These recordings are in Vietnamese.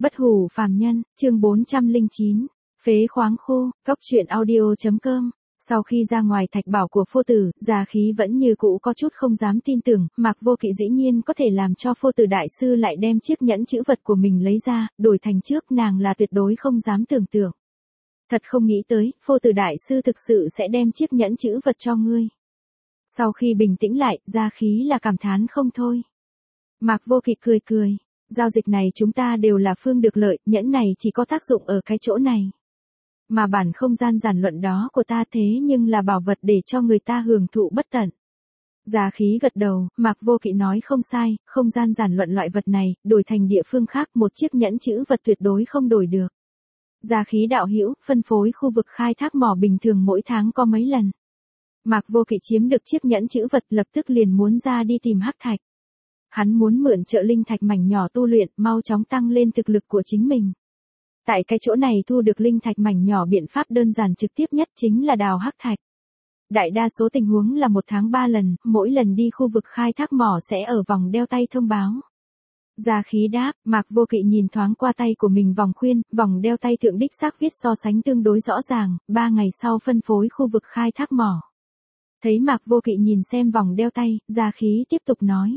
Bất hủ phàm nhân, chương 409, phế khoáng khu, cốc truyện audio.com. Sau khi ra ngoài thạch bảo của Phô Tử, Gia Khí vẫn như cũ có chút không dám tin tưởng, Mạc Vô Kỵ dĩ nhiên có thể làm cho Phô Tử đại sư lại đem chiếc nhẫn chữ vật của mình lấy ra, đổi thành trước nàng là tuyệt đối không dám tưởng tượng. Thật không nghĩ tới, Phô Tử đại sư thực sự sẽ đem chiếc nhẫn chữ vật cho ngươi. Sau khi bình tĩnh lại, Gia Khí là cảm thán không thôi. Mạc Vô Kỵ cười cười, giao dịch này chúng ta đều là phương được lợi, nhẫn này chỉ có tác dụng ở cái chỗ này. Mà bản không gian giản luận đó của ta thế nhưng là bảo vật để cho người ta hưởng thụ bất tận. Gia Khí gật đầu, Mạc Vô Kỵ nói không sai, không gian giản luận loại vật này, đổi thành địa phương khác một chiếc nhẫn chữ vật tuyệt đối không đổi được. Gia Khí đạo hữu, phân phối khu vực khai thác mỏ bình thường mỗi tháng có mấy lần. Mạc Vô Kỵ chiếm được chiếc nhẫn chữ vật lập tức liền muốn ra đi tìm hắc thạch. Hắn muốn mượn trợ linh thạch mảnh nhỏ tu luyện, mau chóng tăng lên thực lực của chính mình. Tại cái chỗ này thu được linh thạch mảnh nhỏ biện pháp đơn giản trực tiếp nhất chính là đào hắc thạch. Đại đa số tình huống là 1 tháng 3 lần, mỗi lần đi khu vực khai thác mỏ sẽ ở vòng đeo tay thông báo. Gia Khí đáp, Mạc Vô Kỵ nhìn thoáng qua tay của mình vòng khuyên, vòng đeo tay thượng đích xác viết so sánh tương đối rõ ràng, 3 ngày sau phân phối khu vực khai thác mỏ. Thấy Mạc Vô Kỵ nhìn xem vòng đeo tay, Gia Khí tiếp tục nói.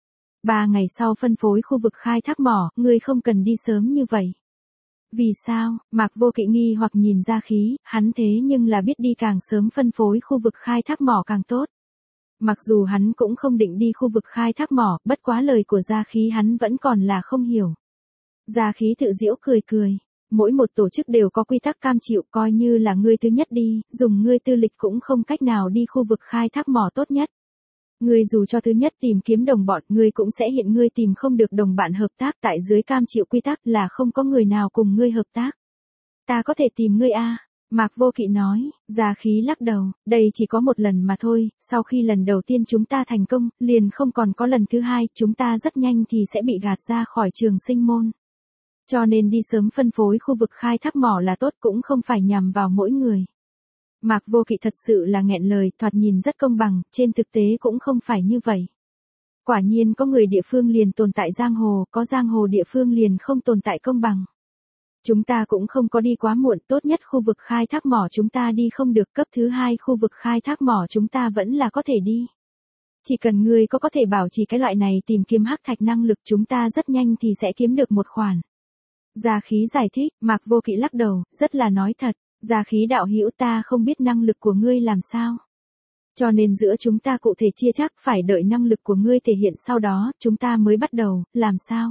3 ngày sau phân phối khu vực khai thác mỏ, ngươi không cần đi sớm như vậy. Vì sao? Mạc Vô Kỵ nghi hoặc nhìn Gia Khí, hắn thế nhưng là biết đi càng sớm phân phối khu vực khai thác mỏ càng tốt. Mặc dù hắn cũng không định đi khu vực khai thác mỏ, bất quá lời của Gia Khí hắn vẫn còn là không hiểu. Gia Khí tự giễu cười cười. Mỗi một tổ chức đều có quy tắc cam chịu, coi như là ngươi thứ nhất đi, dùng ngươi tư lịch cũng không cách nào đi khu vực khai thác mỏ tốt nhất. Ngươi dù cho thứ nhất tìm kiếm đồng bọn, ngươi cũng sẽ hiện ngươi tìm không được đồng bạn hợp tác, tại dưới cam chịu quy tắc là không có người nào cùng ngươi hợp tác. Ta có thể tìm ngươi a? Mạc Vô Kỵ nói. Gia Khí lắc đầu, đây chỉ có một lần mà thôi, sau khi lần đầu tiên chúng ta thành công, liền không còn có lần thứ hai, chúng ta rất nhanh thì sẽ bị gạt ra khỏi trường sinh môn. Cho nên đi sớm phân phối khu vực khai thác mỏ là tốt, cũng không phải nhằm vào mỗi người. Mạc Vô Kỵ thật sự là nghẹn lời, thoạt nhìn rất công bằng, trên thực tế cũng không phải như vậy. Quả nhiên có người địa phương liền tồn tại giang hồ, có giang hồ địa phương liền không tồn tại công bằng. Chúng ta cũng không có đi quá muộn, tốt nhất khu vực khai thác mỏ chúng ta đi không được, cấp thứ hai khu vực khai thác mỏ chúng ta vẫn là có thể đi. Chỉ cần người có thể bảo trì cái loại này tìm kiếm hắc thạch năng lực, chúng ta rất nhanh thì sẽ kiếm được một khoản. Gia Khí giải thích, Mạc Vô Kỵ lắc đầu, rất là nói thật. Gia Khí đạo hữu, ta không biết năng lực của ngươi làm sao. Cho nên giữa chúng ta cụ thể chia chắc, phải đợi năng lực của ngươi thể hiện sau đó, chúng ta mới bắt đầu, làm sao?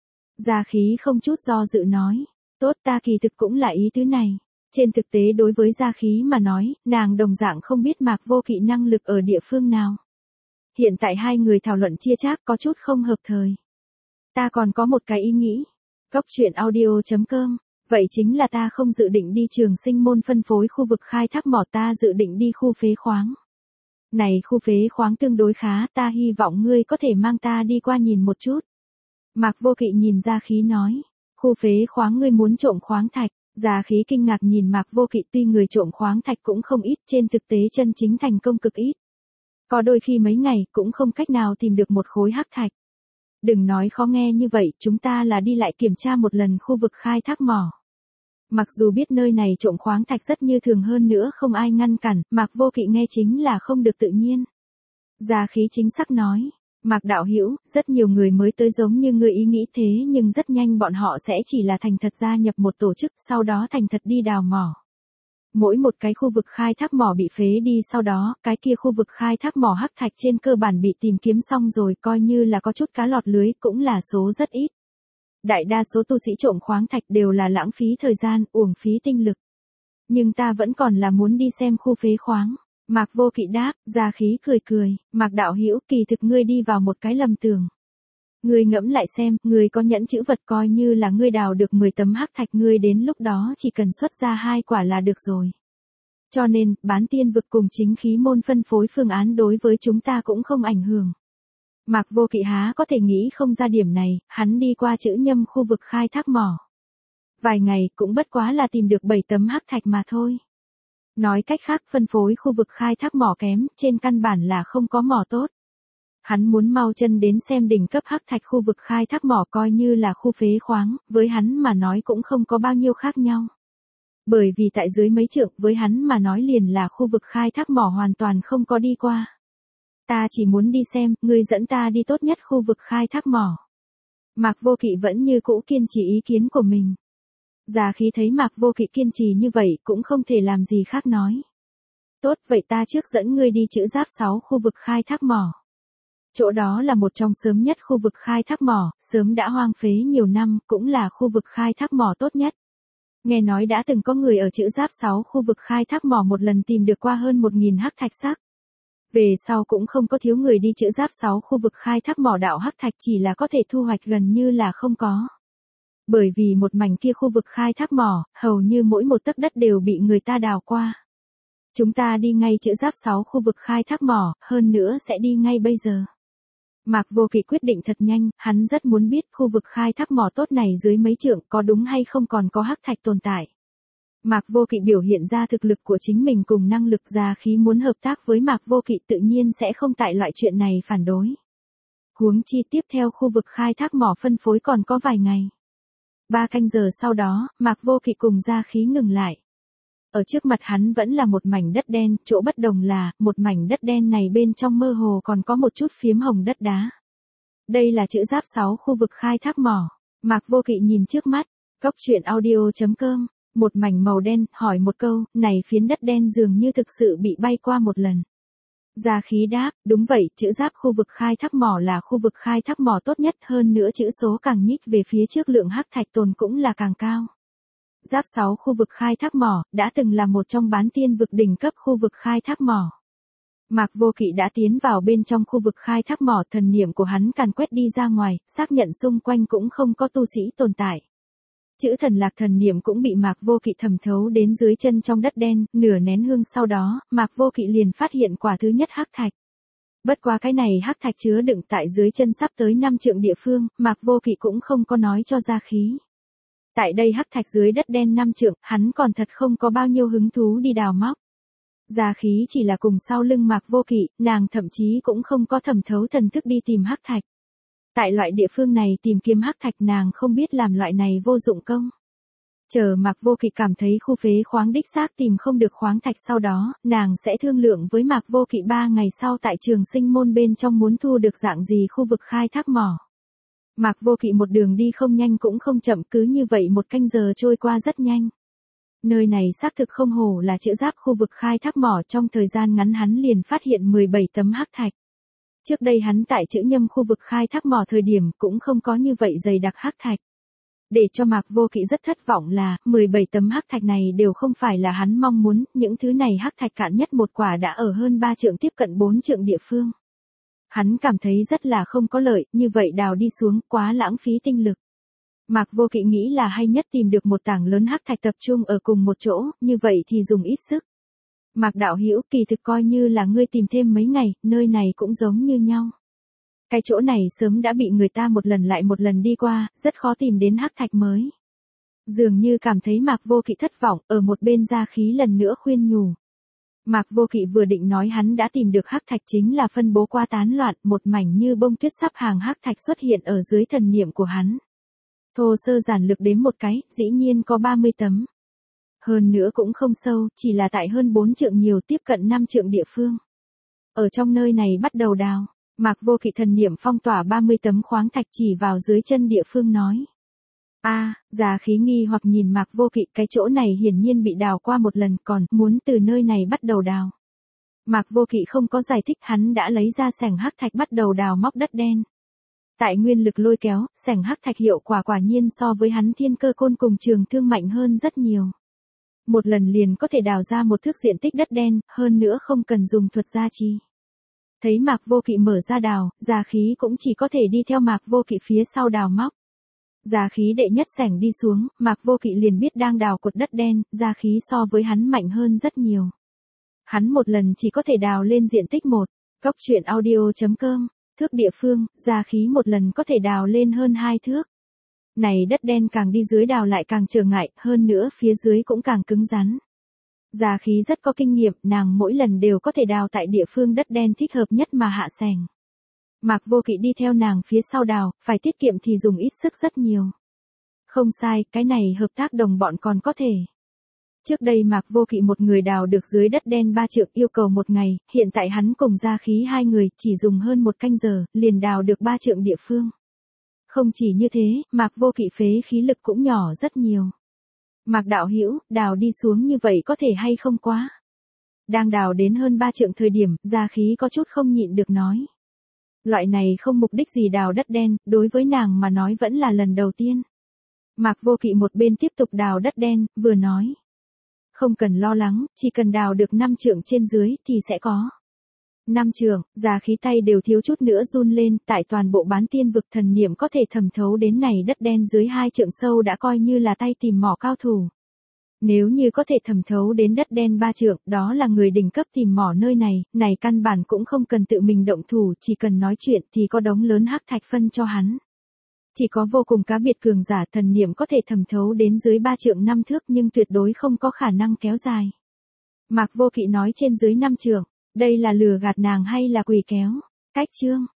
Gia Khí không chút do dự nói, tốt, ta kỳ thực cũng là ý tứ này. Trên thực tế đối với Gia Khí mà nói, nàng đồng dạng không biết Mạc Vô Kỵ năng lực ở địa phương nào. Hiện tại hai người thảo luận chia chác có chút không hợp thời. Ta còn có một cái ý nghĩ. Cốc truyện audio.com. Vậy chính là ta không dự định đi trường sinh môn phân phối khu vực khai thác mỏ, ta dự định đi khu phế khoáng. Này khu phế khoáng tương đối khá, ta hy vọng ngươi có thể mang ta đi qua nhìn một chút. Mạc Vô Kỵ nhìn Gia Khí nói, khu phế khoáng ngươi muốn trộm khoáng thạch. Gia Khí kinh ngạc nhìn Mạc Vô Kỵ, tuy người trộm khoáng thạch cũng không ít, trên thực tế chân chính thành công cực ít. Có đôi khi mấy ngày cũng không cách nào tìm được một khối hắc thạch. Đừng nói khó nghe như vậy, chúng ta là đi lại kiểm tra một lần khu vực khai thác mỏ. Mặc dù biết nơi này trộm khoáng thạch rất như thường hơn nữa không ai ngăn cản, Mạc Vô Kỵ nghe chính là không được tự nhiên. Gia Khí chính xác nói, Mạc đạo hữu, rất nhiều người mới tới giống như ngươi ý nghĩ thế, nhưng rất nhanh bọn họ sẽ chỉ là thành thật gia nhập một tổ chức, sau đó thành thật đi đào mỏ. Mỗi một cái khu vực khai thác mỏ bị phế đi, sau đó, cái kia khu vực khai thác mỏ hắc thạch trên cơ bản bị tìm kiếm xong rồi, coi như là có chút cá lọt lưới, cũng là số rất ít. Đại đa số tu sĩ trộm khoáng thạch đều là lãng phí thời gian, uổng phí tinh lực. Nhưng ta vẫn còn là muốn đi xem khu phế khoáng. Mạc Vô Kỵ đáp. Gia Khí cười cười, Mạc đạo hữu, kỳ thực ngươi đi vào một cái lầm tưởng. Ngươi ngẫm lại xem, ngươi có nhẫn chữ vật, coi như là ngươi đào được 10 tấm hắc thạch, ngươi đến lúc đó chỉ cần xuất ra 2 quả là được rồi. Cho nên, bán tiên vực cùng chính khí môn phân phối phương án đối với chúng ta cũng không ảnh hưởng. Mạc Vô Kỵ há có thể nghĩ không ra điểm này, hắn đi qua chữ nhâm khu vực khai thác mỏ. Vài ngày cũng bất quá là tìm được 7 tấm hắc thạch mà thôi. Nói cách khác, phân phối khu vực khai thác mỏ kém, trên căn bản là không có mỏ tốt. Hắn muốn mau chân đến xem đỉnh cấp hắc thạch khu vực khai thác mỏ coi như là khu phế khoáng, với hắn mà nói cũng không có bao nhiêu khác nhau. Bởi vì tại dưới mấy trượng với hắn mà nói liền là khu vực khai thác mỏ hoàn toàn không có đi qua. Ta chỉ muốn đi xem, ngươi dẫn ta đi tốt nhất khu vực khai thác mỏ. Mạc Vô Kỵ vẫn như cũ kiên trì ý kiến của mình. Già khí thấy Mạc Vô Kỵ kiên trì như vậy cũng không thể làm gì khác nói. Tốt vậy ta trước dẫn ngươi đi chữ giáp 6 khu vực khai thác mỏ. Chỗ đó là một trong sớm nhất khu vực khai thác mỏ, sớm đã hoang phế nhiều năm, cũng là khu vực khai thác mỏ tốt nhất. Nghe nói đã từng có người ở chữ giáp 6 khu vực khai thác mỏ một lần tìm được qua hơn 1.000 hắc thạch xác. Về sau cũng không có thiếu người đi chữ giáp 6 khu vực khai thác mỏ đạo hắc thạch chỉ là có thể thu hoạch gần như là không có. Bởi vì một mảnh kia khu vực khai thác mỏ, hầu như mỗi một tấc đất đều bị người ta đào qua. Chúng ta đi ngay chữ giáp 6 khu vực khai thác mỏ, hơn nữa sẽ đi ngay bây giờ. Mạc Vô Kỵ quyết định thật nhanh, hắn rất muốn biết khu vực khai thác mỏ tốt này dưới mấy trượng có đúng hay không còn có hắc thạch tồn tại. Mạc Vô Kỵ biểu hiện ra thực lực của chính mình cùng năng lực Già Khí muốn hợp tác với Mạc Vô Kỵ tự nhiên sẽ không tại loại chuyện này phản đối. Huống chi tiếp theo khu vực khai thác mỏ phân phối còn có vài ngày. 3 canh giờ sau đó, Mạc Vô Kỵ cùng Già Khí ngừng lại. Ở trước mặt hắn vẫn là một mảnh đất đen, chỗ bất đồng là, một mảnh đất đen này bên trong mơ hồ còn có một chút phiếm hồng đất đá. Đây là chữ giáp 6 khu vực khai thác mỏ. Mạc Vô Kỵ nhìn trước mắt, góc truyện audio.com, một mảnh màu đen, hỏi một câu, này phiến đất đen dường như thực sự bị bay qua một lần. Già Khí đáp, đúng vậy, chữ giáp khu vực khai thác mỏ là khu vực khai thác mỏ tốt nhất, hơn nữa chữ số càng nhích về phía trước lượng hắc thạch tồn cũng là càng cao. Giáp 6 khu vực khai thác mỏ, đã từng là một trong bán tiên vực đỉnh cấp khu vực khai thác mỏ. Mạc Vô Kỵ đã tiến vào bên trong khu vực khai thác mỏ, thần niệm của hắn càn quét đi ra ngoài, xác nhận xung quanh cũng không có tu sĩ tồn tại. Chữ thần lạc thần niệm cũng bị Mạc Vô Kỵ thẩm thấu đến dưới chân trong đất đen, nửa nén hương sau đó, Mạc Vô Kỵ liền phát hiện quả thứ nhất hắc thạch. Bất quá cái này hắc thạch chứa đựng tại dưới chân sắp tới 5 trượng địa phương, Mạc Vô Kỵ cũng không có nói cho Già Khí. Tại đây hắc thạch dưới đất đen 5 trượng, hắn còn thật không có bao nhiêu hứng thú đi đào móc. Già Khí chỉ là cùng sau lưng Mạc Vô Kỵ, nàng thậm chí cũng không có thẩm thấu thần thức đi tìm hắc thạch. Tại loại địa phương này tìm kiếm hắc thạch nàng không biết làm loại này vô dụng công. Chờ Mạc Vô Kỵ cảm thấy khu phế khoáng đích xác tìm không được khoáng thạch sau đó, nàng sẽ thương lượng với Mạc Vô Kỵ 3 ngày sau tại Trường Sinh Môn bên trong muốn thu được dạng gì khu vực khai thác mỏ. Mạc Vô Kỵ một đường đi không nhanh cũng không chậm, cứ như vậy 1 canh giờ trôi qua rất nhanh. Nơi này xác thực không hổ là chữ giáp khu vực khai thác mỏ, trong thời gian ngắn hắn liền phát hiện 17 tấm hắc thạch. Trước đây hắn tại chữ Nhâm khu vực khai thác mỏ thời điểm cũng không có như vậy dày đặc hắc thạch. Để cho Mạc Vô Kỵ rất thất vọng là, 17 tấm hắc thạch này đều không phải là hắn mong muốn, những thứ này hắc thạch cạn nhất một quả đã ở hơn 3 trượng tiếp cận 4 trượng địa phương. Hắn cảm thấy rất là không có lợi, như vậy đào đi xuống quá lãng phí tinh lực. Mạc Vô Kỵ nghĩ là hay nhất tìm được một tảng lớn hắc thạch tập trung ở cùng một chỗ, như vậy thì dùng ít sức. Mạc đạo hữu, kỳ thực coi như là ngươi tìm thêm mấy ngày, nơi này cũng giống như nhau. Cái chỗ này sớm đã bị người ta một lần lại một lần đi qua, rất khó tìm đến hắc thạch mới. Dường như cảm thấy Mạc Vô Kỵ thất vọng, ở một bên Già Khí lần nữa khuyên nhủ. Mạc Vô Kỵ vừa định nói hắn đã tìm được hắc thạch chính là phân bố qua tán loạn, một mảnh như bông tuyết sắp hàng hắc thạch xuất hiện ở dưới thần niệm của hắn. Thô sơ giản lược đếm một cái, dĩ nhiên có 30 tấm. Hơn nữa cũng không sâu, chỉ là tại hơn 4 trượng nhiều, tiếp cận 5 trượng địa phương. Ở trong nơi này bắt đầu đào, Mạc Vô Kỵ thần niệm phong tỏa 30 tấm khoáng thạch chỉ vào dưới chân địa phương nói. Già Khí nghi hoặc nhìn Mạc Vô Kỵ, cái chỗ này hiển nhiên bị đào qua một lần, còn muốn từ nơi này bắt đầu đào. Mạc Vô Kỵ không có giải thích, hắn đã lấy ra xẻng hắc thạch bắt đầu đào móc đất đen. Tại nguyên lực lôi kéo, xẻng hắc thạch hiệu quả quả nhiên so với hắn Thiên Cơ Côn cùng Trường Thương mạnh hơn rất nhiều. Một lần liền có thể đào ra một thước diện tích đất đen, hơn nữa không cần dùng thuật gia trì. Thấy Mạc Vô Kỵ mở ra đào, Già Khí cũng chỉ có thể đi theo Mạc Vô Kỵ phía sau đào móc. Già Khí đệ nhất xẻng đi xuống, Mạc Vô Kỵ liền biết đang đào cột đất đen, Già Khí so với hắn mạnh hơn rất nhiều. Hắn một lần chỉ có thể đào lên diện tích 1, góc truyện audio.com, thước địa phương, Già Khí một lần có thể đào lên hơn 2 thước. Này đất đen càng đi dưới đào lại càng trở ngại, hơn nữa phía dưới cũng càng cứng rắn. Già Khí rất có kinh nghiệm, nàng mỗi lần đều có thể đào tại địa phương đất đen thích hợp nhất mà hạ xẻng. Mạc Vô Kỵ đi theo nàng phía sau đào, phải tiết kiệm thì dùng ít sức rất nhiều. Không sai, cái này hợp tác đồng bọn còn có thể. Trước đây Mạc Vô Kỵ một người đào được dưới đất đen 3 trượng yêu cầu một ngày, hiện tại hắn cùng Gia Khí hai người chỉ dùng hơn 1 canh giờ, liền đào được 3 trượng địa phương. Không chỉ như thế, Mạc Vô Kỵ phế khí lực cũng nhỏ rất nhiều. Mạc đạo hữu, đào đi xuống như vậy có thể hay không quá? Đang đào đến hơn 3 trượng thời điểm, Gia Khí có chút không nhịn được nói. Loại này không mục đích gì đào đất đen, đối với nàng mà nói vẫn là lần đầu tiên. Mạc Vô Kỵ một bên tiếp tục đào đất đen, vừa nói. Không cần lo lắng, chỉ cần đào được 5 trượng trên dưới thì sẽ có. 5 trượng, Gia Khí tay đều thiếu chút nữa run lên, tại toàn bộ bán tiên vực thần niệm có thể thẩm thấu đến này đất đen dưới 2 trượng sâu đã coi như là tay tìm mỏ cao thủ. Nếu như có thể thẩm thấu đến đất đen 3 trượng, đó là người đỉnh cấp tìm mỏ nơi này căn bản cũng không cần tự mình động thủ, chỉ cần nói chuyện thì có đống lớn hắc thạch phân cho hắn. Chỉ có vô cùng cá biệt cường giả thần niệm có thể thẩm thấu đến dưới 3 trượng 5 thước nhưng tuyệt đối không có khả năng kéo dài. Mạc Vô Kỵ nói trên dưới 5 trượng, đây là lừa gạt nàng hay là quỷ kéo? Cách chương.